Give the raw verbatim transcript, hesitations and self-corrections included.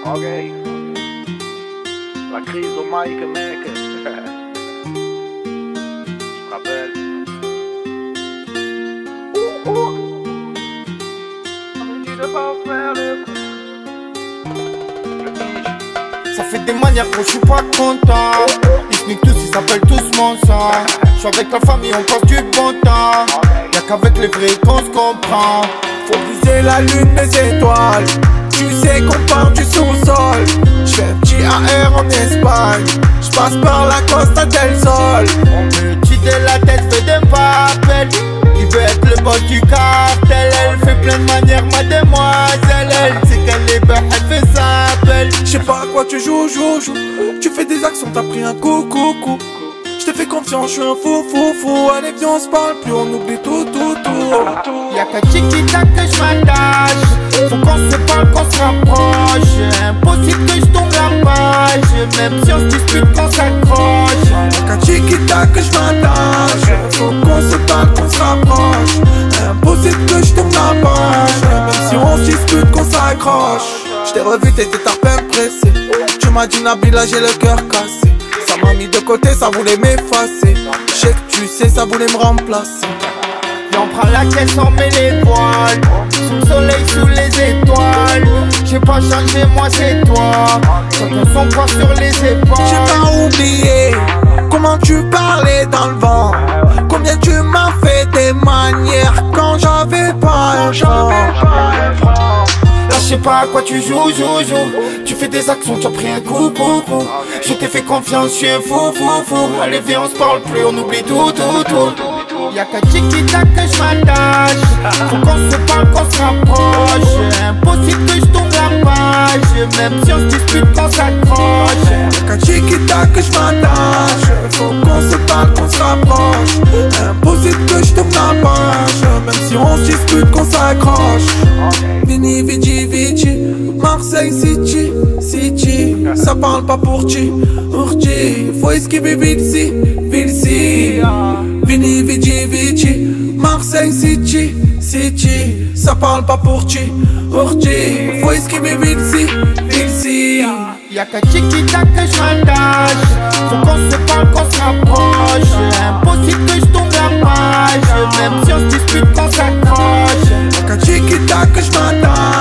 Ok. La crise au mic, mec. Je te rappelle. Ouh, ouh. On me dit de pas faire le coup. Ça fait des manières que je suis pas content. Ils se niquent tous, ils s'appellent tous mon sang. Je suis avec la famille, on passe du bon temps. Y'a qu'avec les vrais qu'on se comprend. Faut viser la lune, des étoiles. Tu sais qu'on part du sous-sol. J'fais un petit A R en Espagne. J'passe par la Costa del Sol. On me tue de la tête, fait des papels. Il veut être le boss du cartel. Elle fait plein de manières, ma demoiselle. Elle sait qu'elle est belle, elle fait sa belle. J'sais pas à quoi tu joues, joues, joues. Tu fais des actions, t'as pris un coup, coup, coup. J'te fais confiance, j'suis un fou, fou, fou. Allez viens on se parle plus, on oublie tout, tout, tout. Y'a qu'à Chiquita que j'm'attache. Faut qu'on se parle, qu'on se rapproche. Impossible que j'tombe la page. Même si on se dispute, qu'on s'accroche. Y'a qu'à Chiquita que j'm'attache. Faut qu'on se parle, qu'on se rapproche. Impossible que j'tombe la page. Même si on se dispute, qu'on s'accroche. J't'ai revu, t'étais à peine pressé. Tu m'as dit Nabila, j'ai le cœur cassé. Ça m'a mis de côté, ça voulait m'effacer. J'sais que tu sais, ça voulait me remplacer. Viens on prend la caisse, on met les voiles. Sous le soleil, sous les étoiles. J'ai pas changé, moi c'est toi. Chacun son poids sur les épaules. J'ai pas oublié comment tu parlais dans le vent. Combien tu m'as fait des manières quand j'avais pas un genre. Là je sais pas à quoi tu joues, joues, joues. Tu fais des actions, tu as pris un coup, coup, coup. Je t'ai fait confiance, je suis un fou, fou, fou. Allez viens on se parle plus, on oublie tout, tout, tout. Y'a qu'à Chiquita que j'm'attache. Faut qu'on se parle, qu'on se rapproche. Impossible que j'tombe la page. Même si on se dispute, qu'on s'accroche. Y'a qu'à Chiquita que j'm'attache. Faut qu'on se parle, qu'on se rapproche. Impossible que j'tombe la page. Même si on se dispute, qu'on s'accroche. Vini, Vici, Vici, Marseille City, City. Ça parle pas pour ti, pour ti. Faut esquiver Vilsi, Vilsi. Vini, Vici, Vici, Marseille City, City. Ça parle pas pour ti, pour ti. Faut esquiver Vilsi, Vilsi. Y'a qu'à Chiquita que j'm'attache. Faut qu'on se parle, qu'on se rapproche. Impossible que j'tombe la page. Même si on se dispute, qu'on s'accroche. Y'a qu'à Chiquita que j'm'attache.